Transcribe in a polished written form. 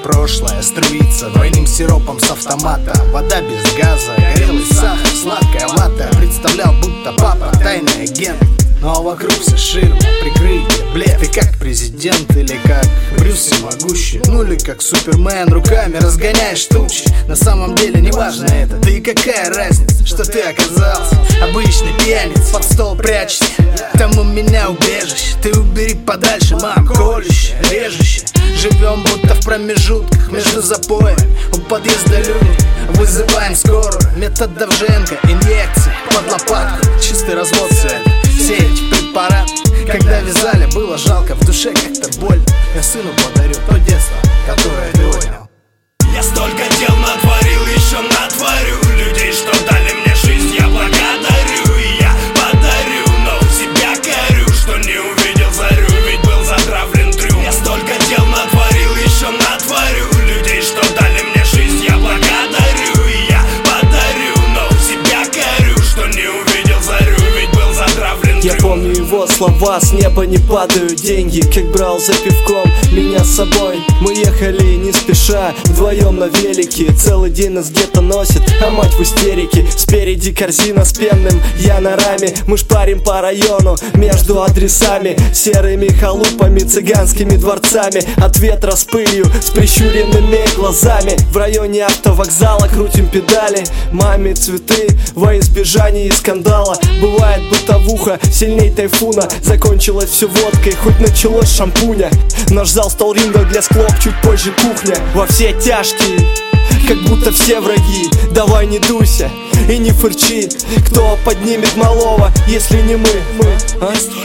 прошлое струится двойным сиропом с автомата. Вода без газа, горелый сахар, сладкая вата. Представлял, будто папа тайный агент, но вокруг все ширма, прикрытие, блеф. Ты как президент или как Брюс всемогущий, ну или как Супермен, руками разгоняешь тучи. На самом деле не важно это, да и какая разница, что ты оказался обычный пьяниц. Под стол прячься, там у меня убежище. Ты убери подальше, мам, колюще, режуще. Живем будто в промежутках между запоями. У подъезда люди, вызываем скорую. Метод Довженко, инъекции под лопатку. Чистый развод света, все эти препараты. Когда вязали, было жалко, в душе как-то больно. Я сыну подарю то детство, которое ты отнял. Я столько дел натворил, еще натворю. Людей, что дали мне жизнь, я благодарю. И я подарю, но себя корю, что не увидел зарю, ведь был затравлен трюм. Я столько дел натворил, еще натворю. Людей, что дали мне жизнь, я благодарю. И я подарю, но себя корю, что не увидел зарю, ведь был затравлен трюм. Я помню его слова, с неба не падают деньги. Как брал за пивком меня с собой. Мы ехали не спеша, вдвоем на велике. Целый день нас где-то носит, а мать в истерике. Спереди корзина с пенным, я на раме. Мы шпарим по району между адресами, серыми халупами, цыганскими дворцами. От ветра с пылью, с прищуренными глазами. В районе автовокзала крутим педали. Маме цветы во избежание скандала. Бывает бытовуха сильней тайфуна. Закончилось все водкой, хоть началось с шампуня. Наш зал стал рингом для склоп, чуть позже кухня. Во все тяжкие, как будто все враги. Давай не дуйся и не фырчи. Кто поднимет малого, если не мы?